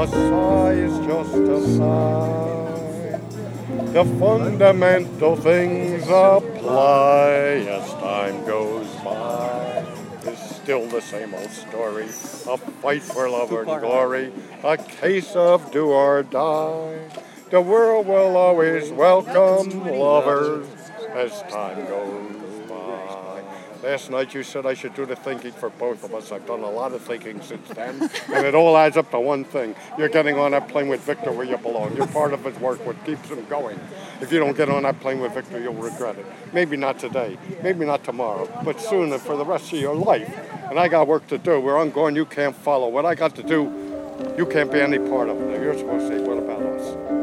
A sigh is just a sigh. The fundamental things apply as time goes by. It's still the same old story. A fight for love and glory. A case of do or die. The world will always welcome lovers as time goes by. Last night you said I should do the thinking for both of us. I've done a lot of thinking since then, and it all adds up to one thing. You're getting on that plane with Victor where you belong. You're part of his work, what keeps him going. If you don't get on that plane with Victor, you'll regret it. Maybe not today, maybe not tomorrow, but soon and for the rest of your life. And I got work to do. Where I'm going, you can't follow. What I got to do, you can't be any part of it. Now, you're supposed to say, what about us?